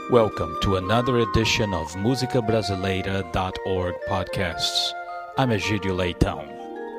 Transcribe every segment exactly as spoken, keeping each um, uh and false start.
Welcome to another edition of música brasileira dot org podcasts. I'm Egídio Leitão.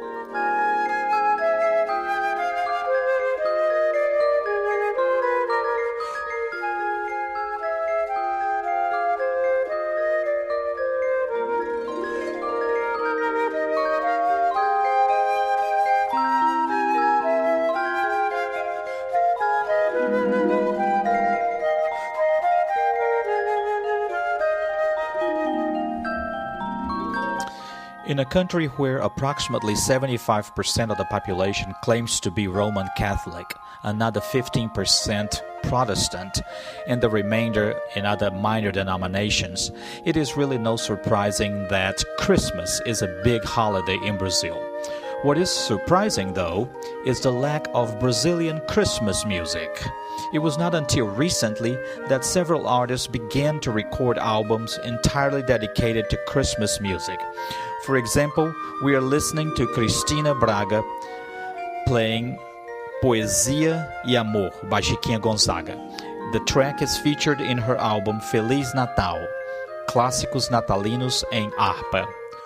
In a country where approximately seventy-five percent of the population claims to be Roman Catholic, another fifteen percent Protestant, and the remainder in other minor denominations, it is really no surprising that Christmas is a big holiday in Brazil. What is surprising, though, is the lack of Brazilian Christmas music. It was not until recently that several artists began to record albums entirely dedicated to Christmas music. For example, we are listening to Cristina Braga playing Poesia e Amor by Chiquinha Gonzaga. The track is featured in her album Feliz Natal, Clássicos Natalinos em Harpa.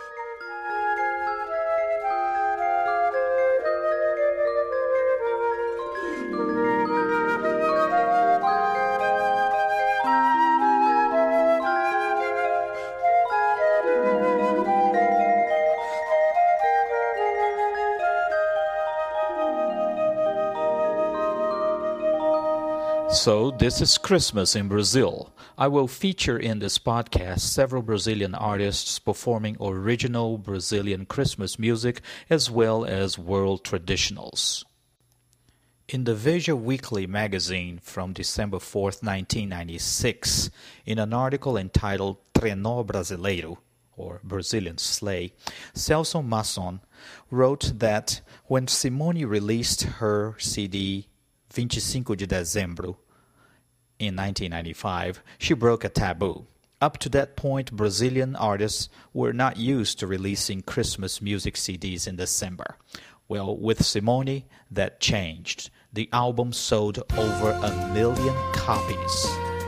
So, this is Christmas in Brazil. I will feature in this podcast several Brazilian artists performing original Brazilian Christmas music as well as world traditionals. In the Veja Weekly magazine from December fourth, nineteen ninety-six, in an article entitled Trenó Brasileiro, or Brazilian Sleigh, Celso Masson wrote that when Simone released her C D vinte e cinco de dezembro, in nineteen ninety-five, she broke a taboo. Up to that point, Brazilian artists were not used to releasing Christmas music C Ds in December. Well, with Simone, that changed. The album sold over a million copies.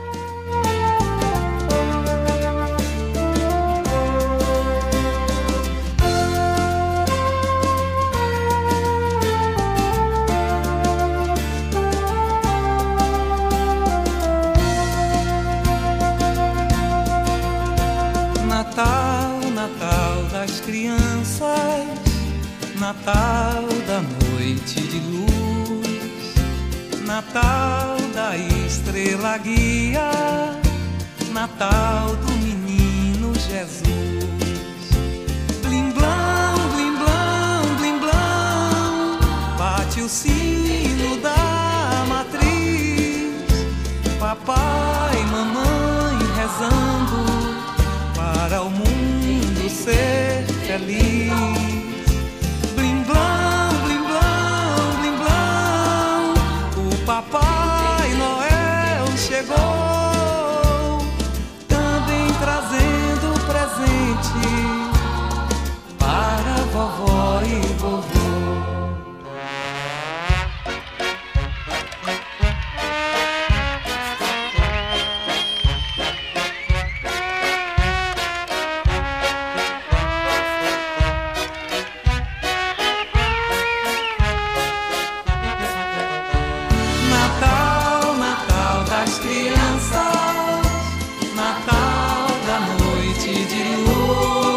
Natal, Natal das crianças, Natal da noite de luz, Natal da estrela guia, Natal do menino Jesus. Blim blam, blim blam, blim blam, bate o sino da matriz, papai e mamãe rezando para o mundo ser feliz. Blim blam, blim blam, blim blam, o Papai Noel chegou, também trazendo presente para vovó e vovô. Crianças, Natal da noite de luz.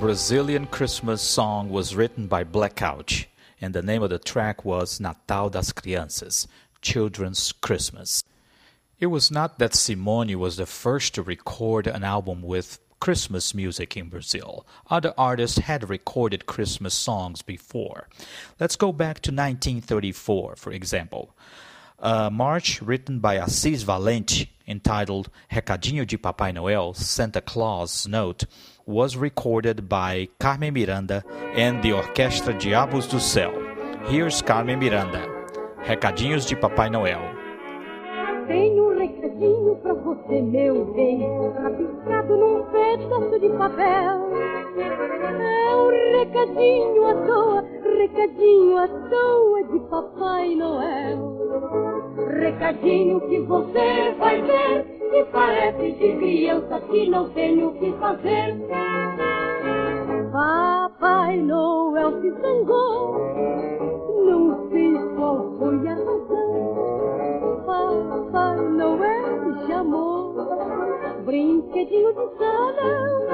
Brazilian Christmas song was written by Blackout, and the name of the track was Natal das Crianças, Children's Christmas. It was not that Simone was the first to record an album with Christmas music in Brazil. Other artists had recorded Christmas songs before. Let's go back to nineteen thirty-four, for example. A march written by Assis Valente, entitled Recadinho de Papai Noel, Santa Claus Note, was recorded by Carmen Miranda and the Orquestra Diabos do Céu. Here's Carmen Miranda, Recadinhos de Papai Noel. Tenho um recadinho pra você, meu bem, rabiscado num pedaço de papel. É um recadinho à toa, recadinho à toa de Papai Noel. Recadinho que você vai ver, que parece de criança que não tem o que fazer. Papai Noel se zangou, não sei qual foi a razão. Papai Noel me chamou, brinquedinho de salão,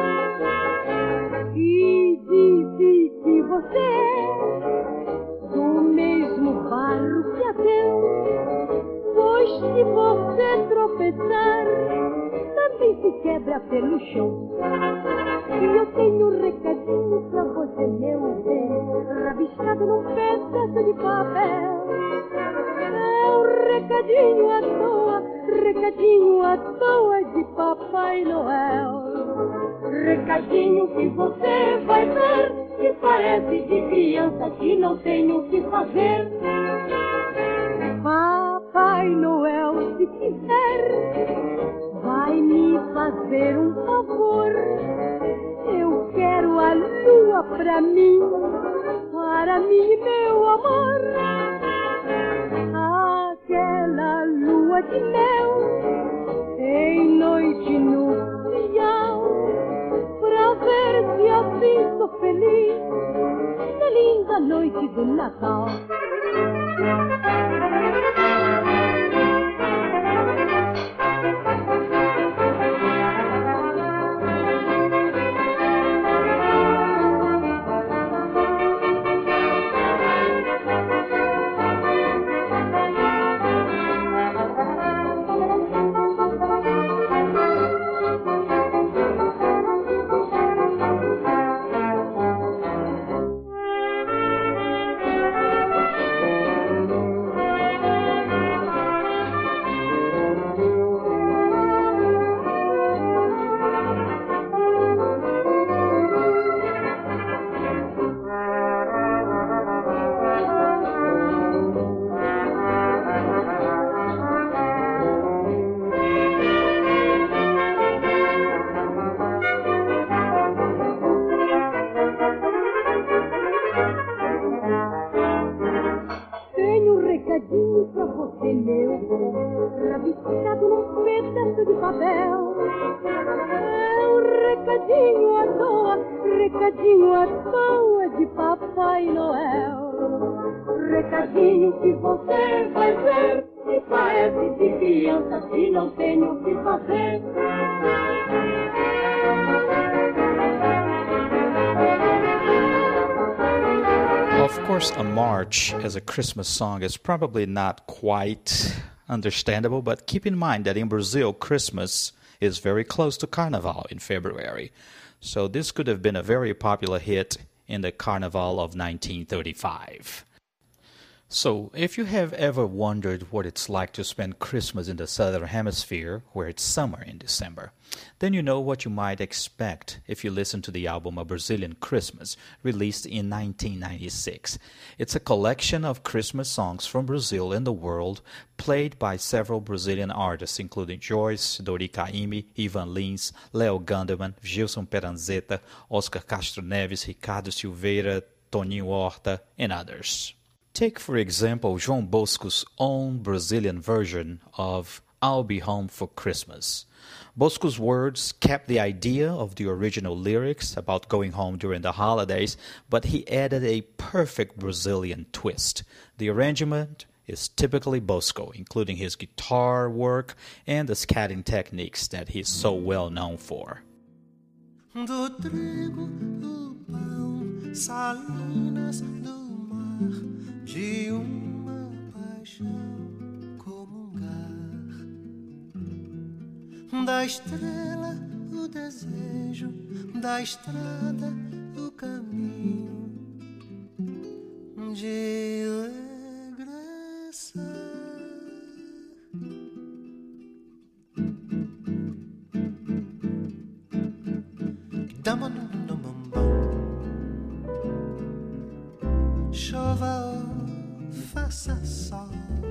e disse que você é do mesmo barro que a Deus, pois se você tropeçar, também se quebra pelo chão. E eu tenho um recadinho pra você, meu bem, rabiscado num pedaço de papel. É um recadinho à toa, recadinho à toa de Papai Noel. Recadinho que você vai ver, que parece de criança que não tem o que fazer. Papai Noel, se quiser, vai me fazer um favor. Eu quero a lua pra mim, para mim, meu amor. Aquela lua de mel, em noite nupcial, pra ver se assim sou feliz, na linda noite do Natal. Pra você, meu bem, rabiscado num pedaço de papel. É um recadinho à toa, recadinho à toa de Papai Noel. Recadinho que você vai ver, que parece de criança que não tem o que fazer. Of course, a march as a Christmas song is probably not quite understandable, but keep in mind that in Brazil, Christmas is very close to Carnival in February. So this could have been a very popular hit in the Carnival of nineteen thirty-five. So, if you have ever wondered what it's like to spend Christmas in the Southern Hemisphere, where it's summer in December, then you know what you might expect if you listen to the album A Brazilian Christmas, released in nineteen ninety-six. It's a collection of Christmas songs from Brazil and the world, played by several Brazilian artists, including Joyce, Dori Caymmi, Ivan Lins, Leo Gandelman, Gilson Peranzetta, Oscar Castro Neves, Ricardo Silveira, Toninho Horta, and others. Take, for example, João Bosco's own Brazilian version of I'll Be Home for Christmas. Bosco's words kept the idea of the original lyrics about going home during the holidays, but he added a perfect Brazilian twist. The arrangement is typically Bosco, including his guitar work and the scatting techniques that he's so well known for. Do trigo salinas do mar, de uma paixão comungar, da estrela o desejo, da estrada o caminho de regressar. Chova ou faça sol,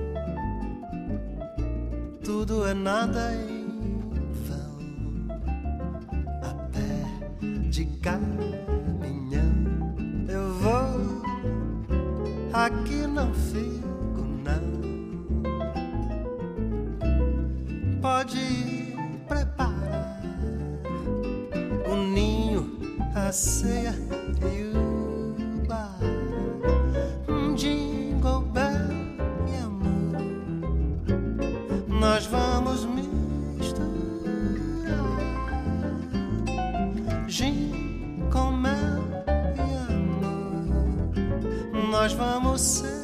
tudo é nada em vão. A pé de caminhão eu vou, aqui não fico não. Pode preparar o ninho, a ceia e o bar. Jingle bell e amor, nós vamos misturar gin com mel e amor, nós vamos celebrar.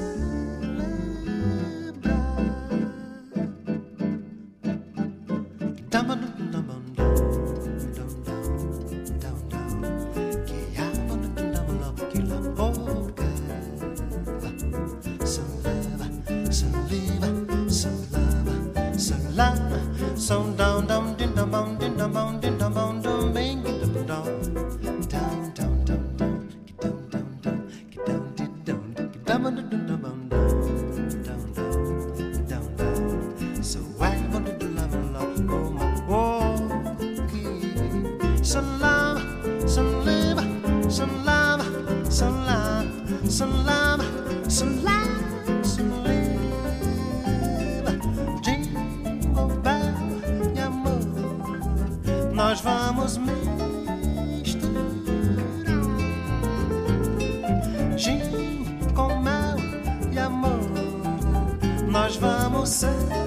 So down, down, din down, down, din down, down, din down, down, down, bang, get down, down, down, down, down, down, get down, down, down, get down, din down, get down, down, down, down, down, down, down, down. So I want to do love and love, oh my, oh, okay. So love, so live, so love, so love, so love, so love. Nós vamos misturar gin com mel e amor, nós vamos celebrar.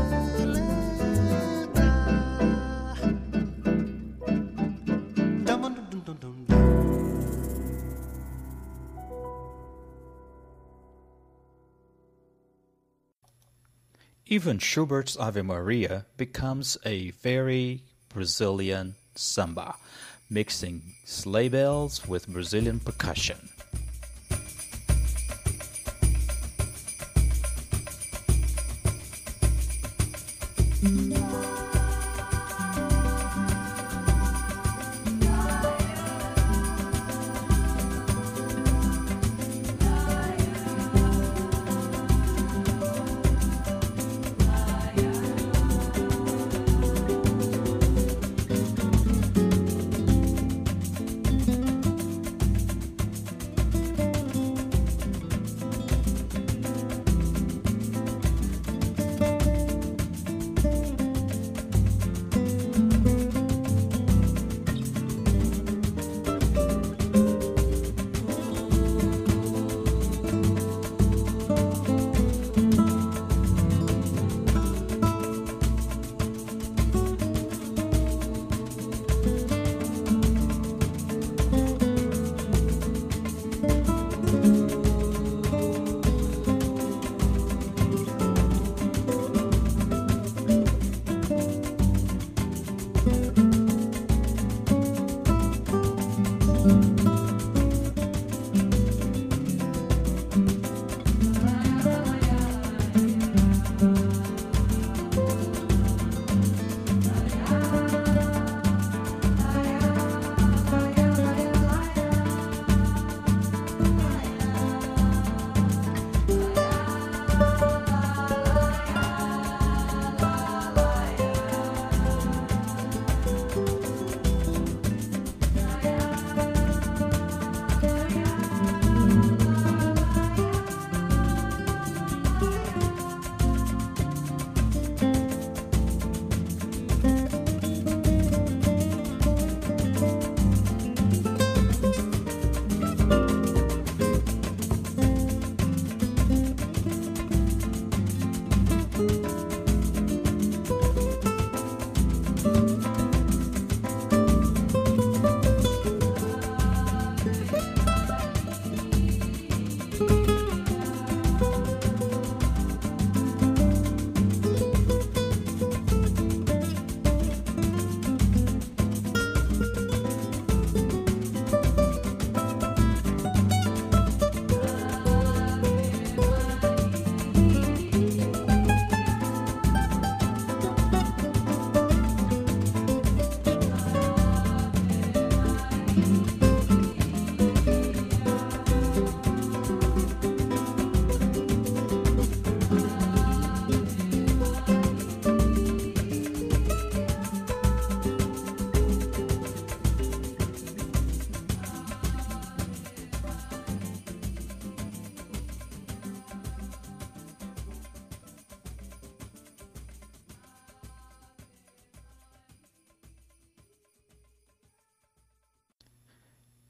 Even Schubert's Ave Maria becomes a very Brazilian samba, mixing sleigh bells with Brazilian percussion.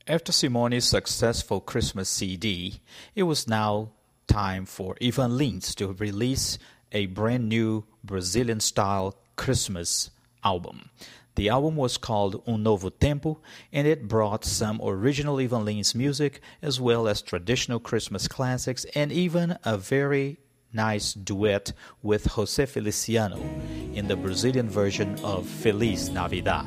After Simone's successful Christmas C D, it was now time for Ivan Lins to release a brand new Brazilian-style Christmas album. The album was called Um Novo Tempo, and it brought some original Ivan Lins music as well as traditional Christmas classics and even a very nice duet with José Feliciano in the Brazilian version of Feliz Navidad.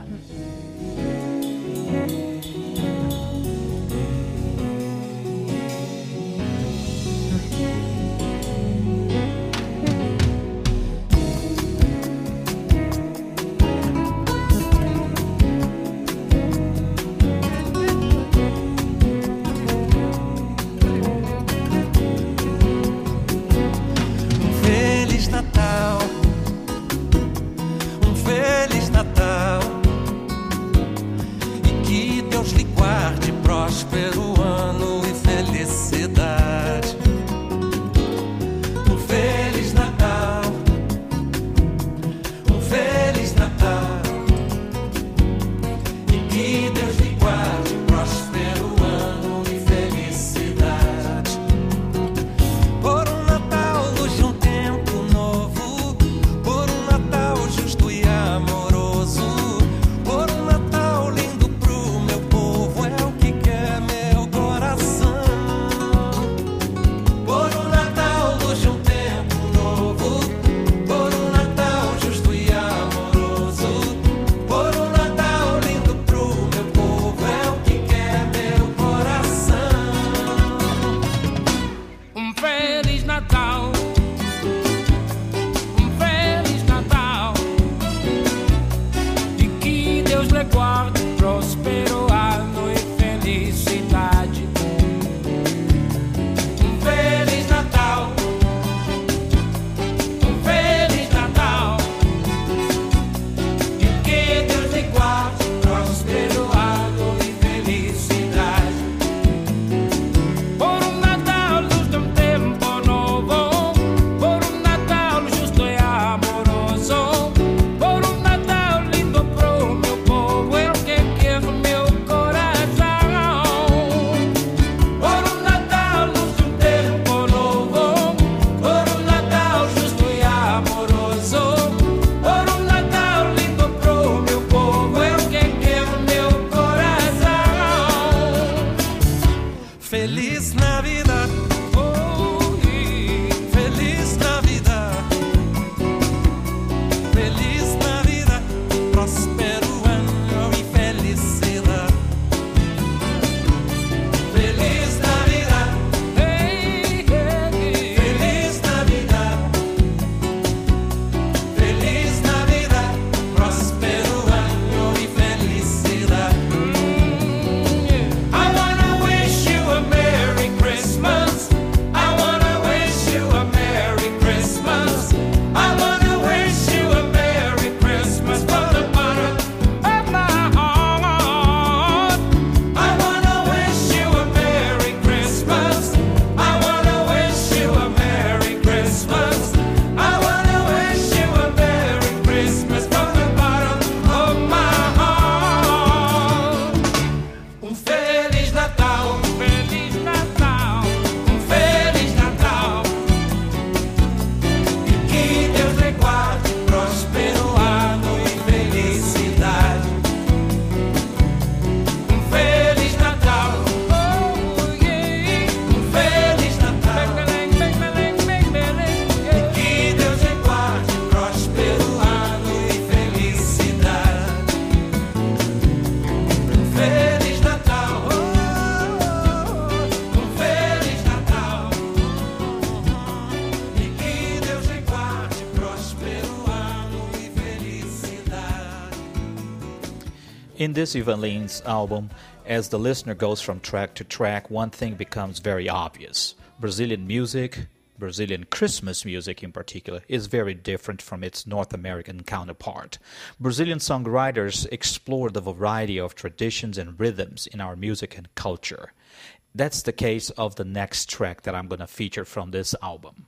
In this Ivan Lins album, as the listener goes from track to track, one thing becomes very obvious. Brazilian music, Brazilian Christmas music in particular, is very different from its North American counterpart. Brazilian songwriters explore the variety of traditions and rhythms in our music and culture. That's the case of the next track that I'm going to feature from this album.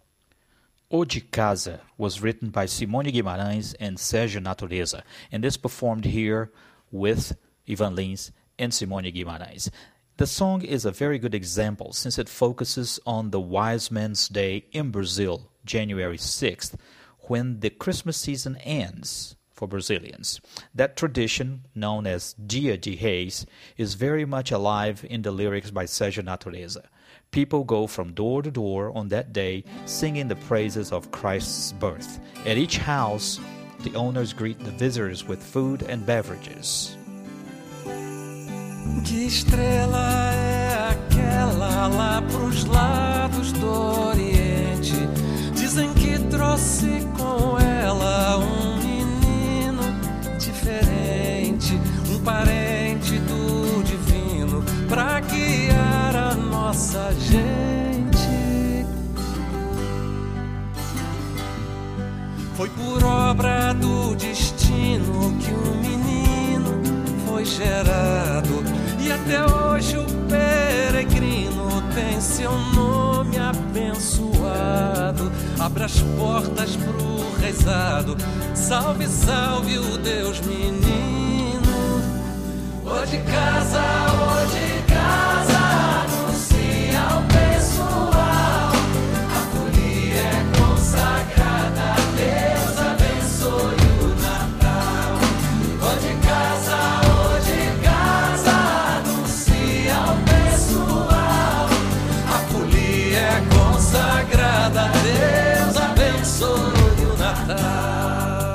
O de Casa was written by Simone Guimarães and Sérgio Natureza, and is performed here with Ivan Lins and Simone Guimarães. The song is a very good example since it focuses on the Wise Man's Day in Brazil, January sixth, when the Christmas season ends for Brazilians. That tradition, known as Dia de Reis, is very much alive in the lyrics by Sérgio Natureza. People go from door to door on that day singing the praises of Christ's birth. At each house, the owners greet the visitors with food and beverages. Que estrela é aquela lá pros lados do Oriente? Dizem que trouxe com ela um menino diferente, um parente do divino, pra guiar a nossa gente. Foi por obra do destino que um menino foi gerado, e até hoje o peregrino tem seu nome abençoado. Abre as portas pro rezado, salve, salve o Deus menino. Ô de casa, ô de casa, anuncia o pessoal, a folia é consagrada, Deus abençoe o Natal. Ô de casa, ô de casa, anuncia o pessoal, a folia é consagrada, Deus abençoe o Natal.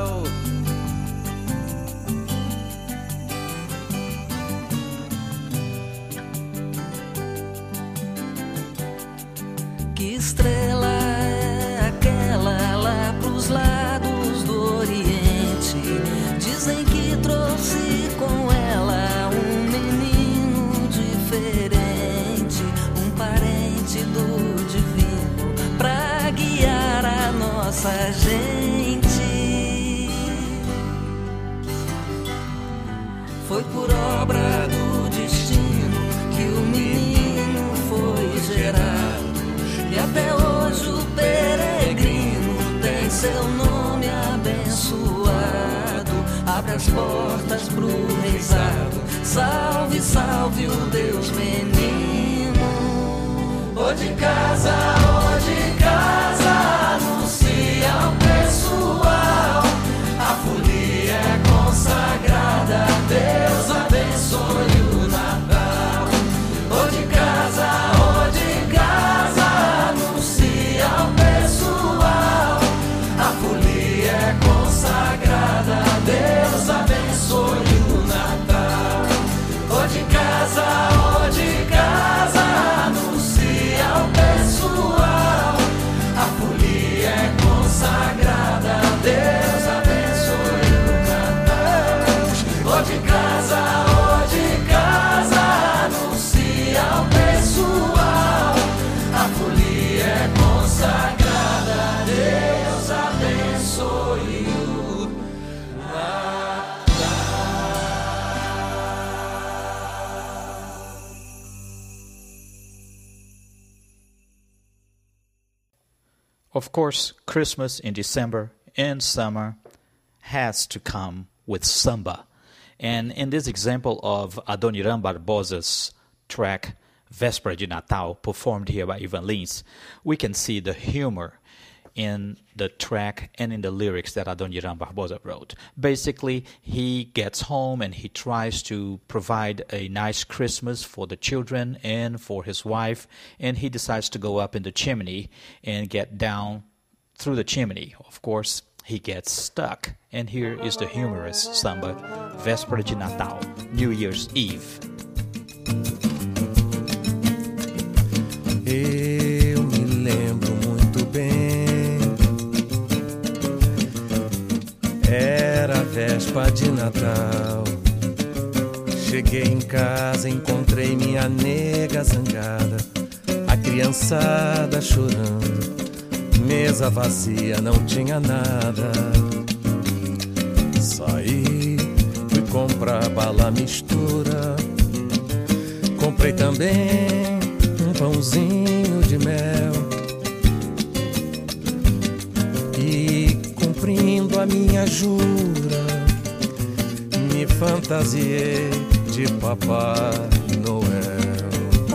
Que estrela é aquela lá pros lados do Oriente? Dizem que trouxe com ela um menino diferente, um parente do divino, pra guiar a nossa gente. Foi por obra do destino que o menino foi gerado, e até hoje o peregrino tem seu nome abençoado. Abre as portas pro rezado, salve, salve o Deus menino. Ô de casa, ô de casa, anuncia o pessoal, a folia é consagrada, Deus abençoe o Natal. Ô de casa, ô de casa, anuncia o pessoal, a folia é consagrada, Deus abençoe o Natal. Ô de casa, ô de casa, anuncia o pessoal, a folia é consagrada, Deus abençoe o Natal. Ô de casa, ô de casa, anuncia o pessoal, a folia é consagrada, Deus abençoe o Natal. Of course, Christmas in December and summer has to come with samba. And in this example of Adoniran Barbosa's track, Véspera de Natal, performed here by Ivan Lins, we can see the humor in the track and in the lyrics that Adoniran Barbosa wrote. Basically, he gets home and he tries to provide a nice Christmas for the children and for his wife, and he decides to go up in the chimney and get down through the chimney. Of course, he gets stuck. And here is the humorous samba, Véspera de Natal, New Year's Eve. Eu me lembro muito bem, era véspera de Natal. Cheguei em casa, encontrei minha nega zangada, a criançada chorando, mesa vazia, não tinha nada. Saí, fui comprar bala mistura, comprei também um pãozinho de mel. E cumprindo a minha jura, me fantasiei de Papai Noel.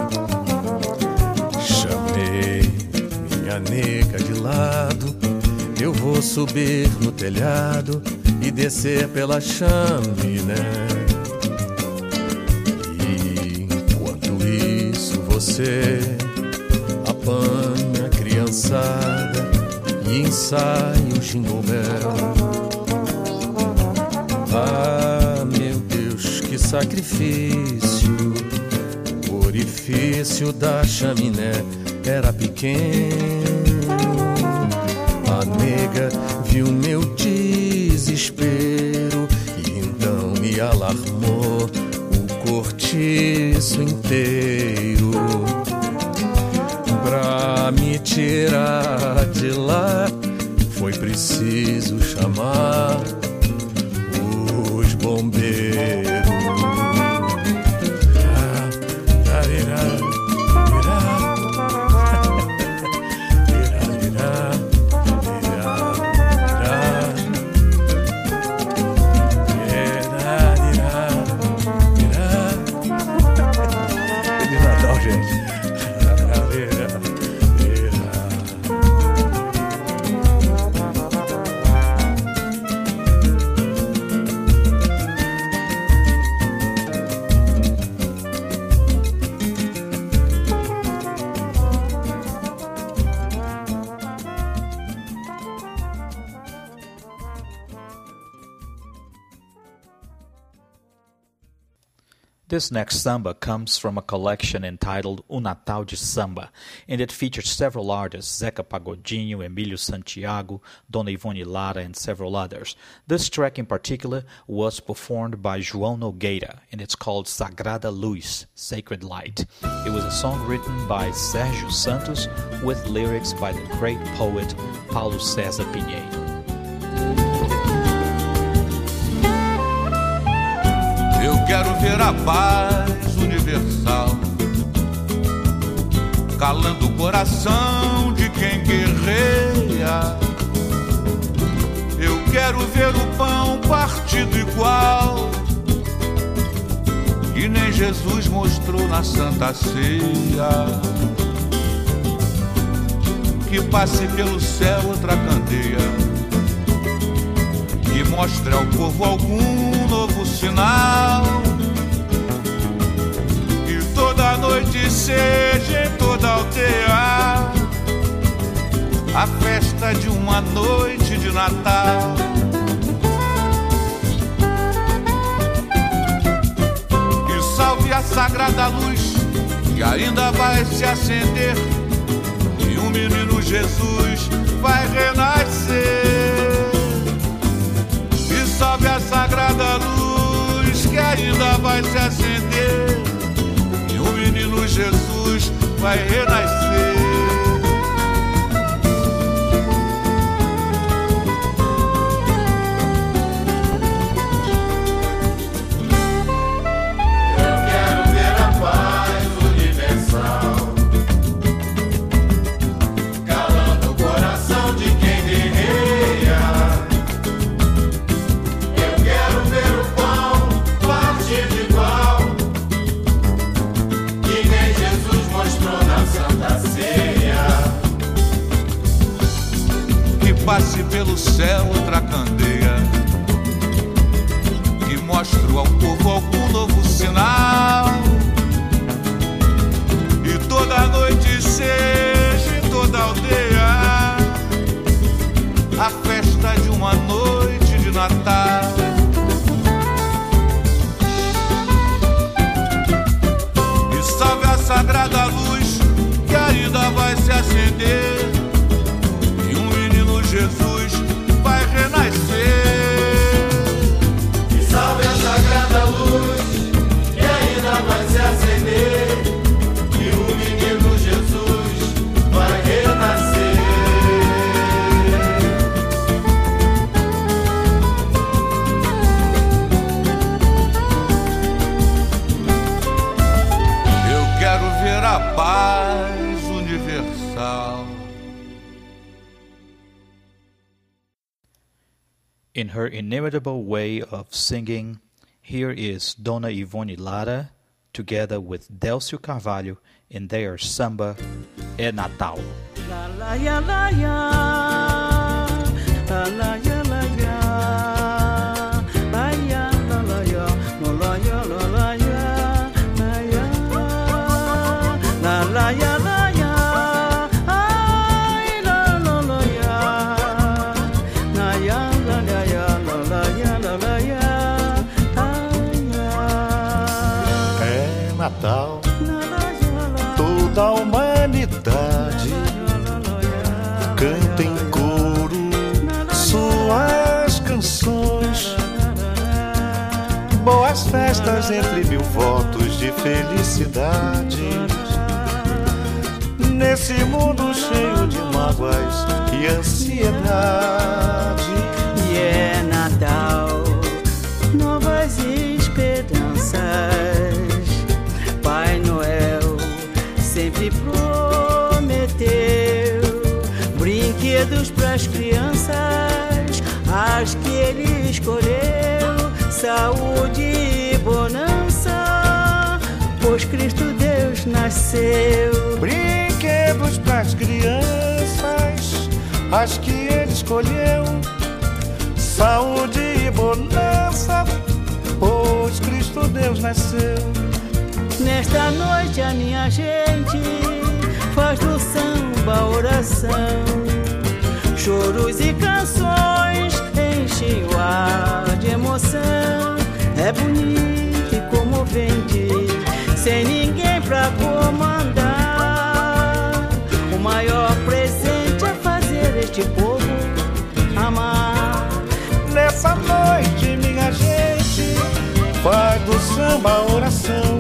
Chamei minha nega de lado, eu vou subir no telhado e descer pela chaminé. E enquanto isso você apanha a criançada e ensaia o Jingle Bell. Ah, meu Deus, que sacrifício! O orifício da chaminé era pequeno. A nega viu meu desespero e então me alarmou o cortiço inteiro. Pra me tirar de lá foi preciso chamar os bombeiros. This next samba comes from a collection entitled O Natal de Samba, and it features several artists, Zeca Pagodinho, Emílio Santiago, Dona Ivone Lara, and several others. This track in particular was performed by João Nogueira, and it's called Sagrada Luz, Sacred Light. It was a song written by Sérgio Santos with lyrics by the great poet Paulo César Pinheiro. Eu quero ver a paz universal, calando o coração de quem guerreia. Eu quero ver o pão partido igual, que nem Jesus mostrou na Santa Ceia. Que passe pelo céu outra candeia, que mostre ao povo algum novo sinal. Que toda noite seja em toda aldeia a festa de uma noite de Natal. Que salve a sagrada luz que ainda vai se acender, e o menino Jesus vai renascer. Salve a sagrada luz que ainda vai se acender, e o menino Jesus vai renascer. Eu quero ver a paz universal, calando o coração de quem guerreia. Passe pelo céu outra candeia, que mostre ao povo algum novo sinal. E toda noite seja em toda aldeia a festa de uma noite de Natal. E salve a sagrada luz que ainda vai se acender, Jesus vai renascer. E salve a sagrada luz que ainda vai se acender, e o menino Jesus vai renascer. Eu quero ver a paz universal. In her inimitable way of singing, Here is Dona Ivone Lara, together with Délcio Carvalho, in their samba É Natal. La la ya la ya, la la ya la ya, la ya la la ya, la ya la la ya, la ya, la la ya la ya, ay la la la ya, la ya la la ya, la la ya la la ya, ay ya. É Natal, toda a humanidade canta em coro suas canções. Boas festas entre mil votos de felicidade, nesse mundo cheio de mágoas e ansiedade. E é Natal, novas esperanças. Pai Noel sempre prometeu brinquedos pras crianças, as que ele escolheu, saúde e bonança, pois Cristo Deus nasceu. Brinquedos pras crianças, as que ele escolheu, saúde e bonança, pois Cristo Deus nasceu. Nesta noite a minha gente faz do samba oração, choros e canções enchem o ar de emoção. É bonito e comovente, sem ninguém pra comandar. O maior presente é fazer este povo amar. Nessa noite minha gente faz do samba oração,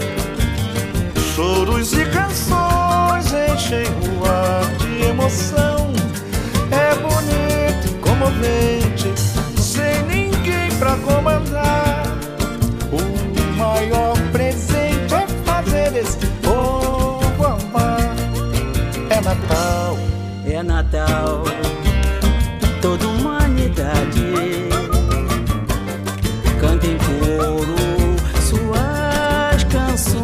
choros e canções enchem o ar de emoção. É bonito e comovente, sem ninguém pra comandar. O maior presente é fazer esse povo amar. É Natal, é Natal, toda humanidade canta em coro suas canções.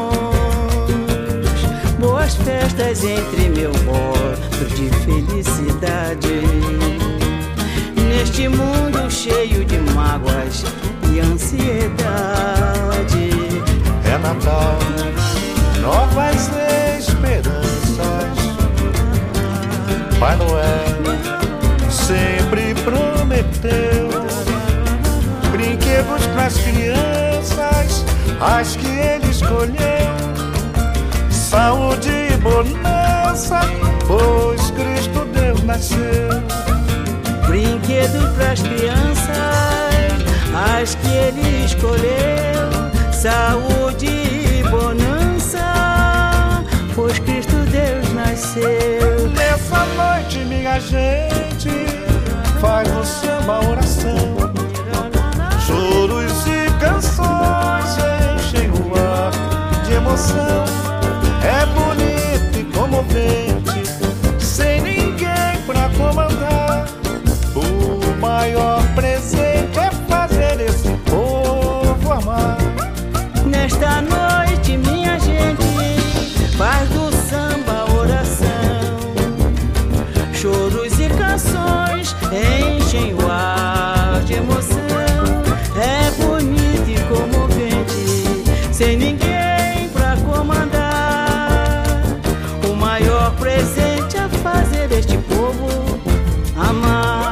Boas festas entre mil votos de felicidade, neste mundo cheio de mágoas e ansiedade. é Natal, novas esperanças. Pai Noel sempre prometeu brinquedos pras crianças, as que ele escolheu, saúde e bonança, pois Cristo Deus nasceu. Brinquedos pras crianças, as que ele escolheu, saúde e bonança, pois Cristo Deus nasceu. Nessa noite minha gente faz o samba oração, choros e canções enchem o ar de emoção. É bonito e comovente, sem ninguém pra comandar. O maior presente é fazer esse povo amar. Nesta noite minha gente faz do samba oração, choros e canções enchem o ar de emoção. É bonito e comovente, sem ninguém pra comandar. O maior presente é fazer este povo amar.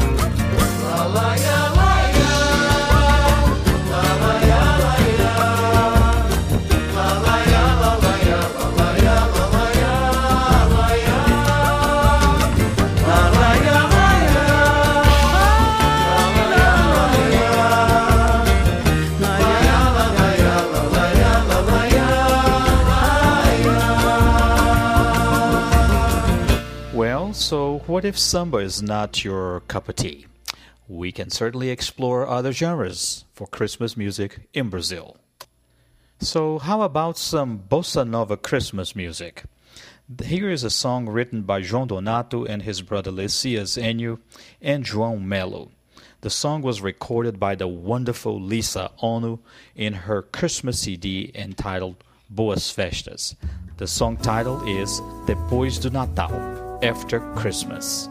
So what if samba is not your cup of tea? We can certainly explore other genres for Christmas music in Brazil. So how about some bossa nova Christmas music? Here is a song written by João Donato and his brother Lecias Enio and João Melo. The song was recorded by the wonderful Lisa Ono in her Christmas C D entitled Boas Festas. The song title is Depois do Natal, After Christmas.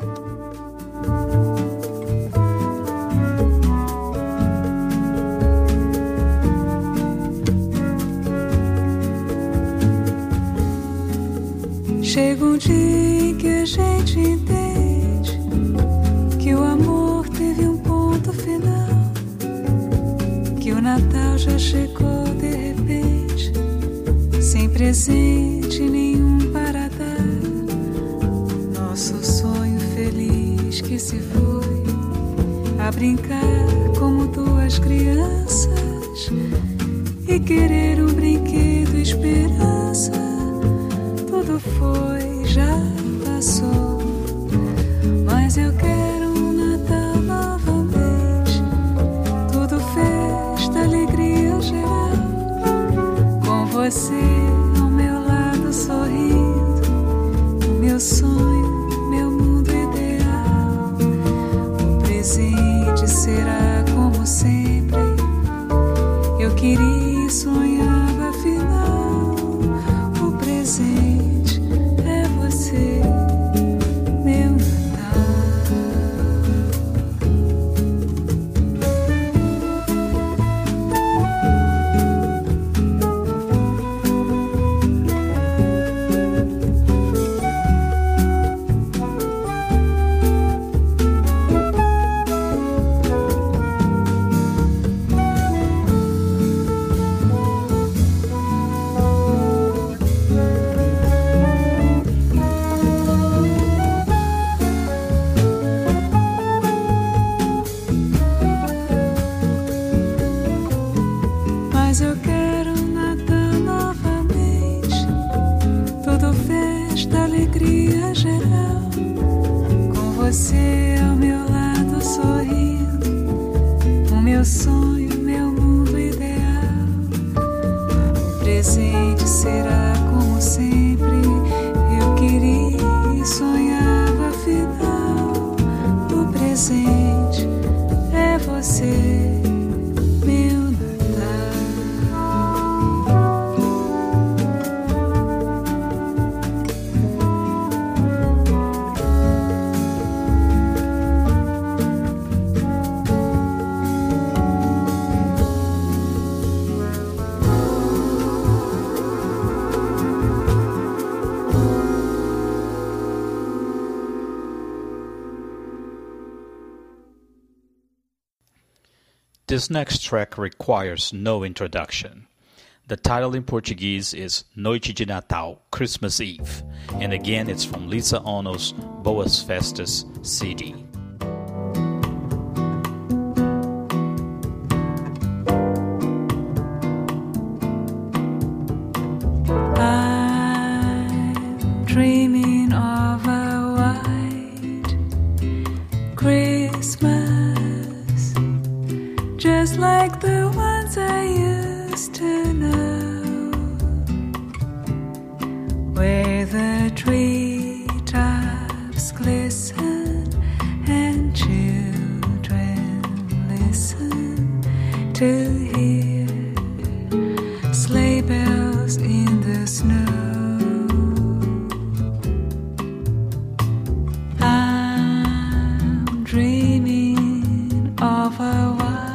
Chega um dia em que a gente entende que o amor teve um ponto final, que o Natal já chegou de repente, sem presente nenhum para dar. Nosso sonho feliz que se foi a brincar como duas crianças e querer um brinquedo, esperança. Tudo foi, já passou, mas eu quero um Natal novamente. Tudo festa, alegria geral, com você ao meu lado sorrindo. Meu sonho, meu mundo ideal. O presente será como sempre. Eu queria e sonhava afinal. O presente é você, meu Mas eu quero um Natal novamente. Tudo festa, alegria geral, com você ao meu lado sorrindo. O meu sonho, meu mundo ideal. O presente será como sempre. Eu queria e sonhava afinal. O presente é você. This next track requires no introduction. The title in Portuguese is Noite de Natal, Christmas Eve, and again it's from Lisa Ono's Boas Festas C D. I'm dreaming of a white Christmas, just like the ones I used to know, where the treetops glisten and children listen to hear sleigh bells in the snow. I'm dreaming of a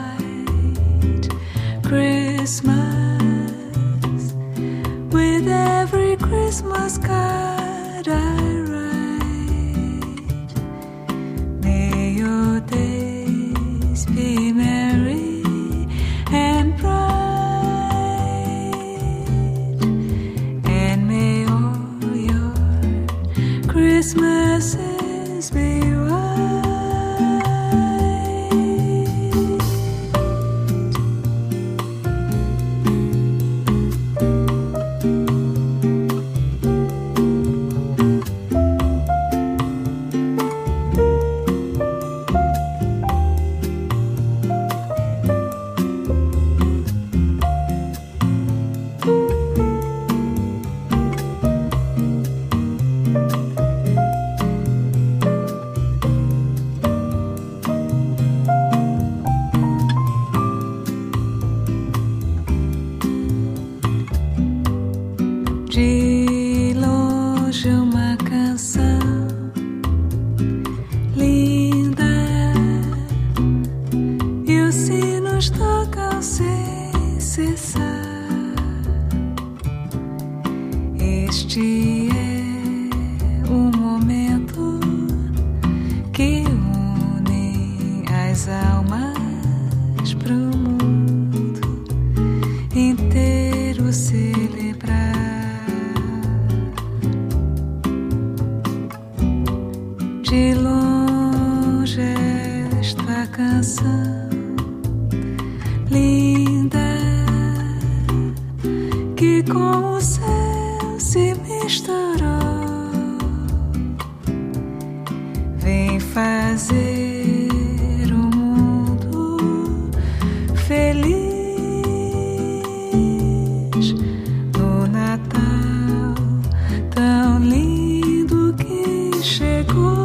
Christmas, with every Christmas card I write. May your days be merry and bright, and may all your Christmases be white. os sinos tocam sem cessar. Este é o momento que une as almas pro mundo inteiro celebrar. De longe esta canção linda que com o céu se misturou vem fazer o mundo feliz no Natal tão lindo que chegou.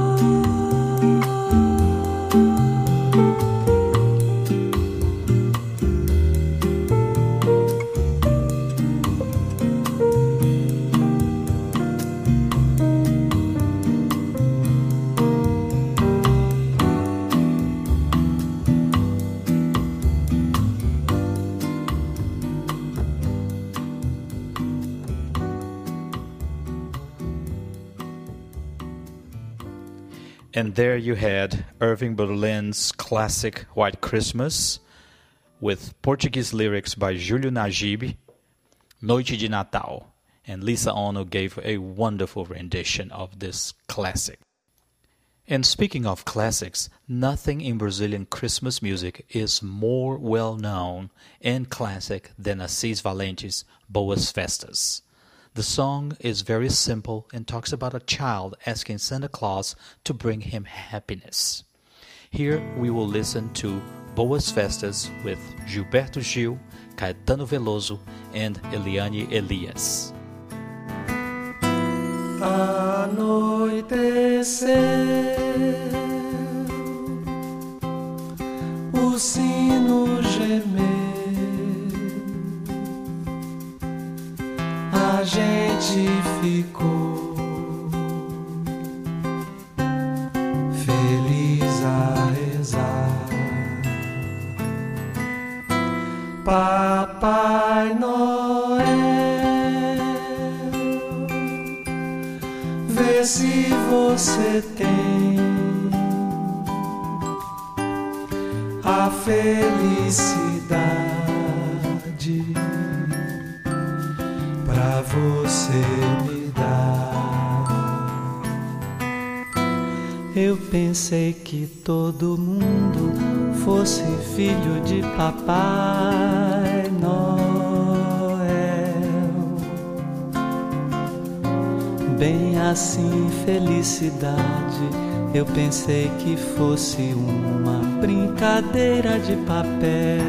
And there you had Irving Berlin's classic White Christmas with Portuguese lyrics by Júlio Najib, Noite de Natal. And Lisa Ono gave a wonderful rendition of this classic. And speaking of classics, nothing in Brazilian Christmas music is more well-known and classic than Assis Valente's Boas Festas. The song is very simple and talks about a child asking Santa Claus to bring him happiness. Here we will listen to Boas Festas with Gilberto Gil, Caetano Veloso, and Eliane Elias. Anoiteceu, o sino gemeu, a gente ficou feliz a rezar. Papai Noel, vê se você tem a felicidade pra você me dar. Eu pensei que todo mundo fosse filho de Papai Noel. Bem assim, felicidade, eu pensei que fosse uma brincadeira de papel.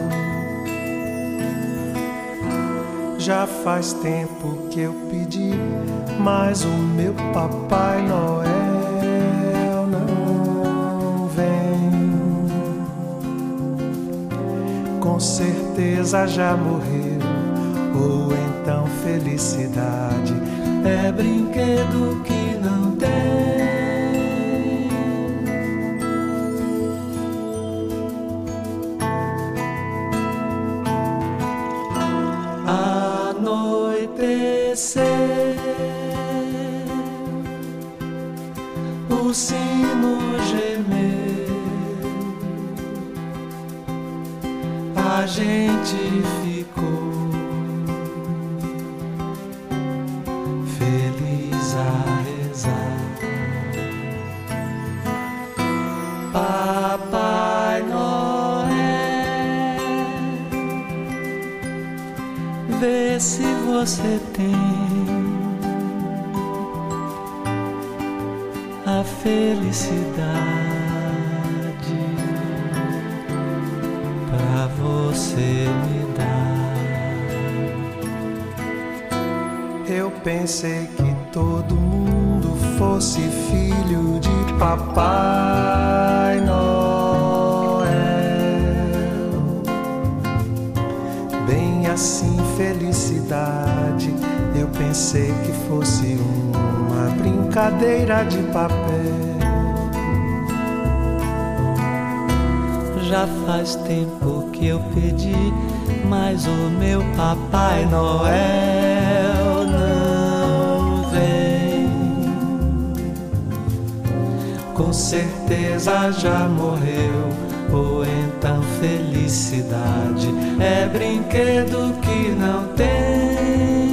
Já faz tempo que eu pedi, mas o meu Papai Noel não vem. Com certeza já morreu, ou então felicidade é brinquedo que não tem. Anoiteceu, o sino gemeu, a gente ficou feliz a rezar. Papai Noel, vê se você tem a felicidade pra você me dar. Eu pensei que todo mundo fosse filho de Papai Noel. Bem assim, felicidade, eu pensei que fosse uma brincadeira de papel. Já faz tempo que eu pedi, mas o meu Papai Noel não vem. Com certeza já morreu, ou então felicidade é brinquedo que não tem.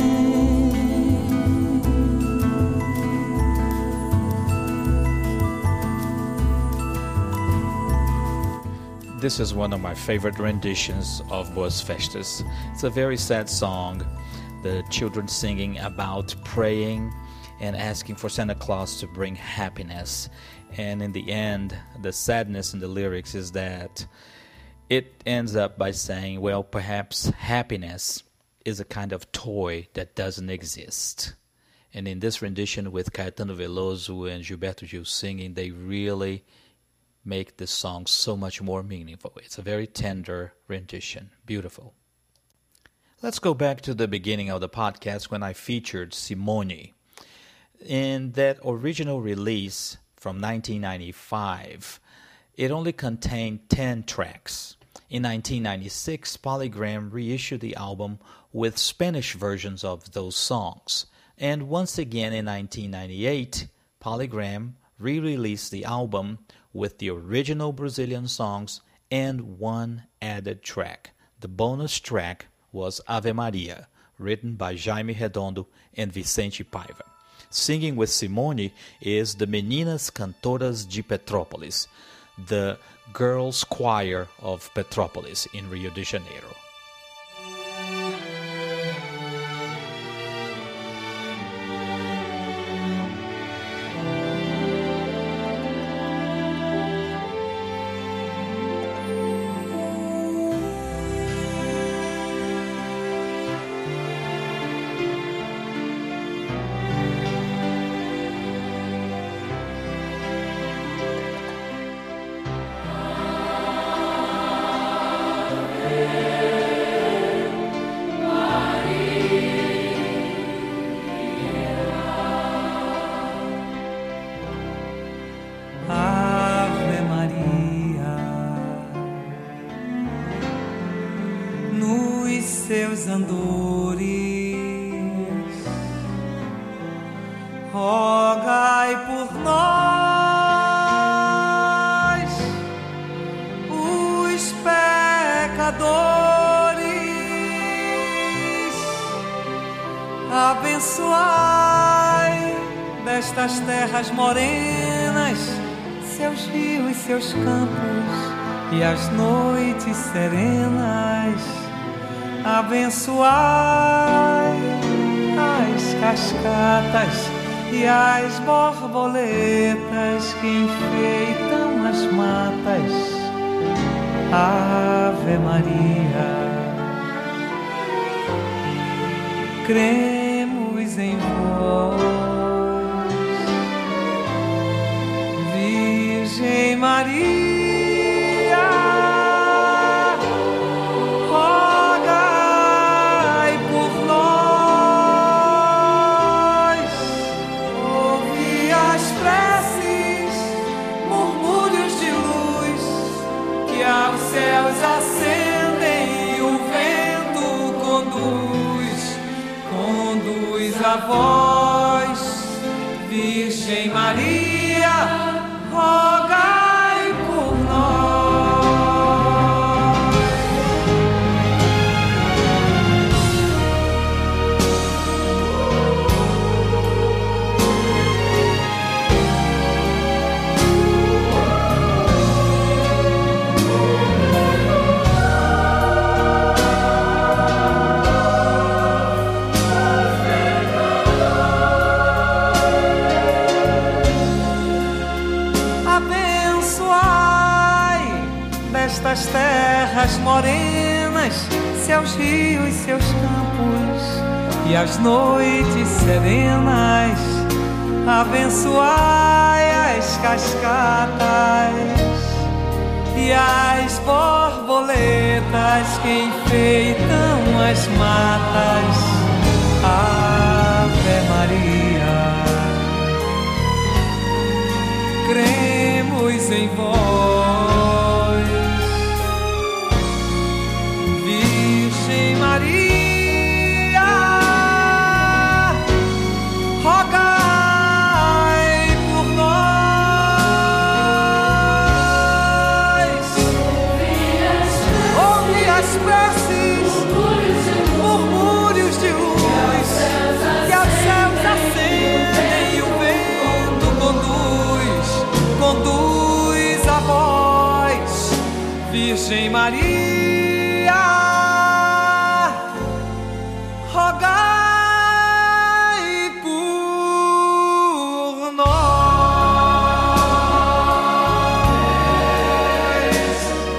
This is one of my favorite renditions of Boas Festas. It's a very sad song. The children singing about praying and asking for Santa Claus to bring happiness. And in the end, the sadness in the lyrics is that it ends up by saying, well, perhaps happiness is a kind of toy that doesn't exist. And in this rendition with Caetano Veloso and Gilberto Gil singing, they really make the song so much more meaningful. It's a very tender rendition. Beautiful. Let's go back to the beginning of the podcast when I featured Simone. In that original release from nineteen ninety-five, it only contained ten tracks. In nineteen ninety-six, Polygram reissued the album with Spanish versions of those songs. And once again in nineteen ninety-eight, Polygram re-released the album with the original Brazilian songs and one added track. The bonus track was Ave Maria, written by Jaime Redondo and Vicente Paiva. Singing with Simone is the Meninas Cantoras de Petrópolis, the girls' choir of Petrópolis in Rio de Janeiro. Seus andores, rogai por nós, os pecadores, abençoai destas terras morenas, seus rios, seus campos e as noites serenas. Abençoai as cascatas e as borboletas que enfeitam as matas. Ave Maria, cremos em vós, Virgem Maria. A vós, Virgem Maria, rogai por nós. Estas terras morenas, seus rios, seus campos e as noites serenas. Abençoai as cascatas e as borboletas que enfeitam as matas. Ave Maria, cremos em vós, Virgem Maria, rogai por nós.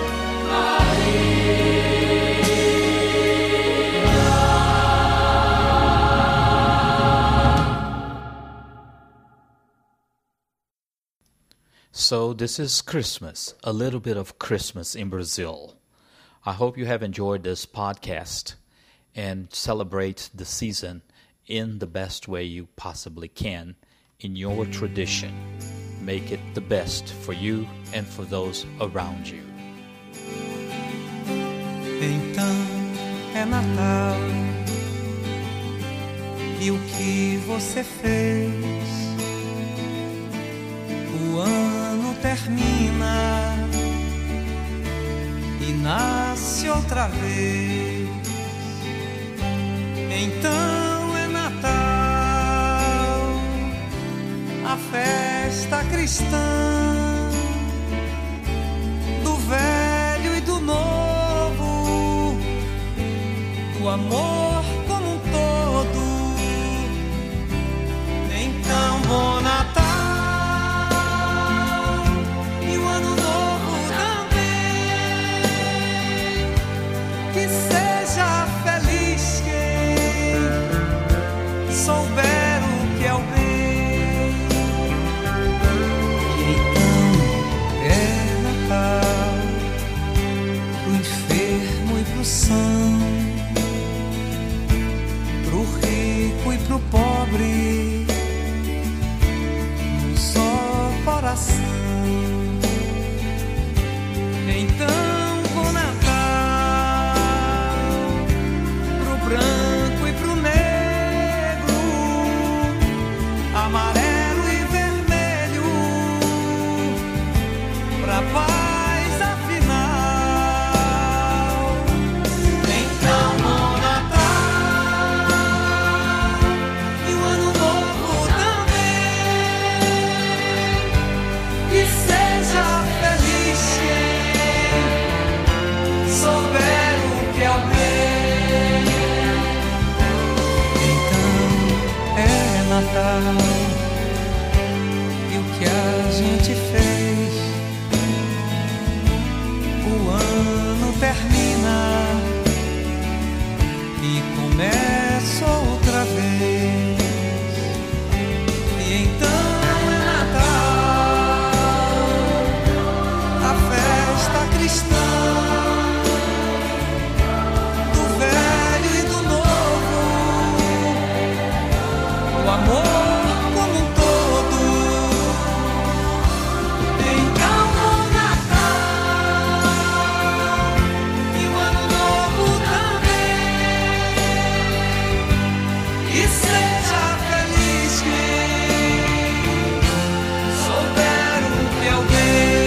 So this is Christmas, a little bit of Christmas in Brazil. I hope you have enjoyed this podcast and celebrate the season in the best way you possibly can in your tradition. Make it the best for you and for those around you. Então é Natal, e o que você fez? O ano termina e nasce outra vez. Então é Natal, a festa cristã, do velho e do novo, o amor como um todo. Então, bom Natal. Pro rico e pro pobre, um só coração. Então, bom Natal, pro branco e pro negro, amarelo e vermelho, pra paz. Natal, e o que a gente fez? O ano termina e começa outra vez. E então é Natal, a festa cristã, do velho e do novo, o amor como um todo. Então, bom Natal, e o ano novo também. E seja feliz quem souber o que é o bem.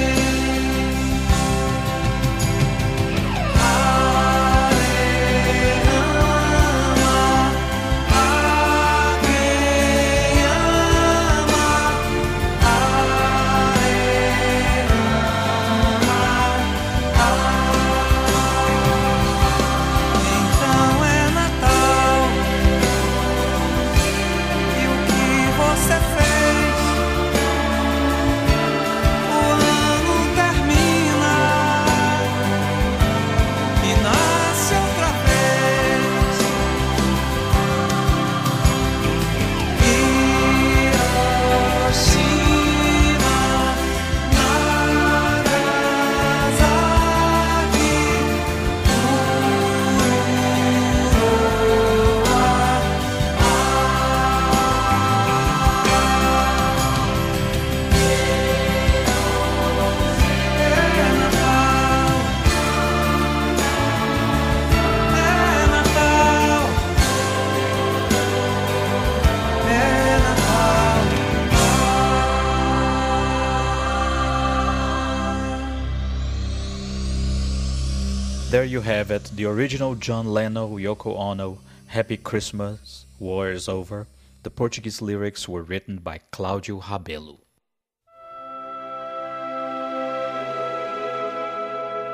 There you have it, the original John Lennon, Yoko Ono, Happy Christmas, War is Over. The Portuguese lyrics were written by Cláudio Rabelo.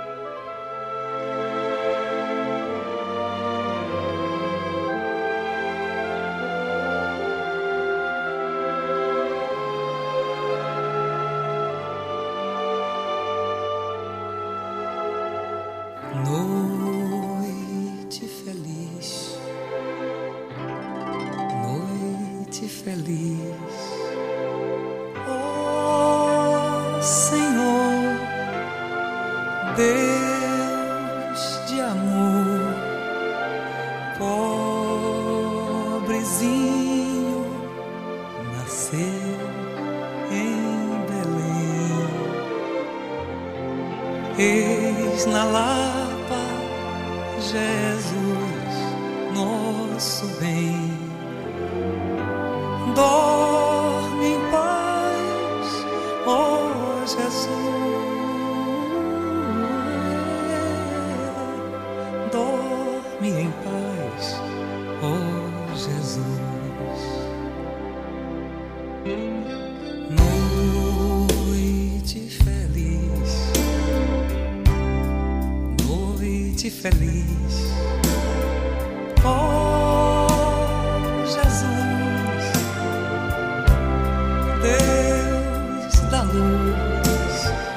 Noite feliz, noite feliz, ó Senhor, Deus de amor, pobrezinho nasceu em Belém. Eis na Lapa Jesus, nosso bem. Dorme em paz, ó Jesus. Dorme em paz, ó Jesus. Noite feliz, noite feliz, ó Jesus, Deus da luz,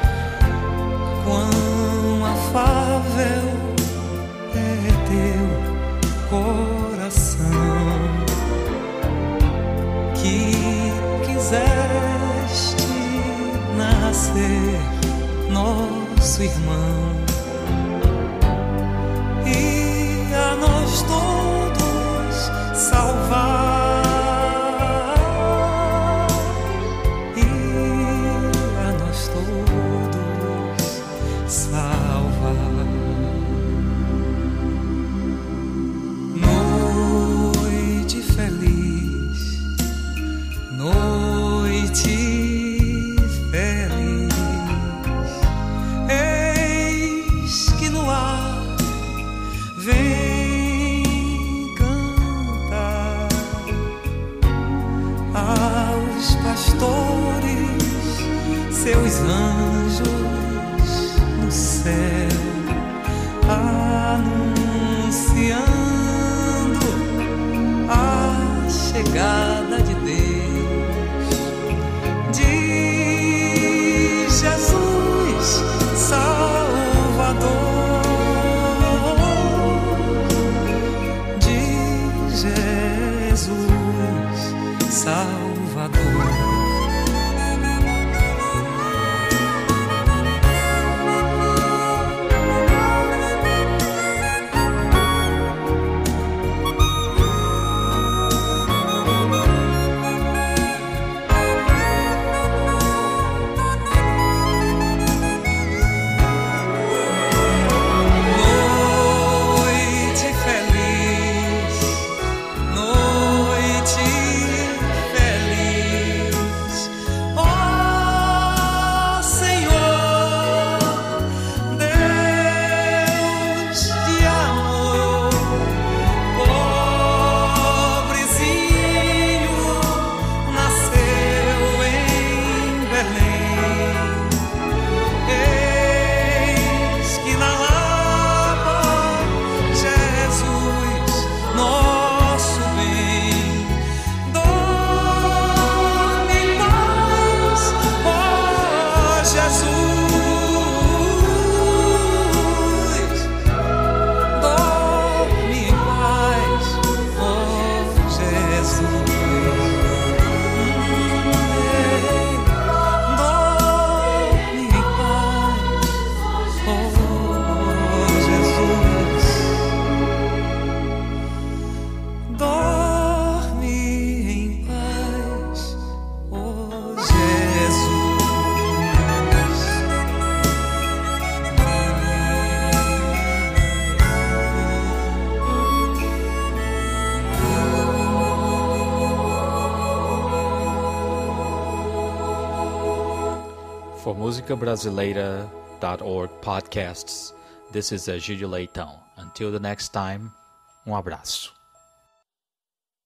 quão afável é teu coração, que quiseste nascer nosso irmão e a nós todos salvar, e a nós todos salvar. Noite feliz, noite feliz, eis que no ar vem cantar aos pastores seus anjos no céu, anunciando a chegada de Deus, de Jesus Salvador, de Jesus Salvador. Noite feliz, noite feliz, ó Senhor, Deus de amor, pobrezinho nasceu em Belém. Eis que na Lapa Jesus, nosso bem. Dorme em paz, ó Jesus. Dorme em paz, ó Jesus. Dorme em paz, ó Jesus. Dorme em paz, ó Jesus. For musica brasileira dot org podcasts, this is Egídio Leitão. Until the next time, um abraço.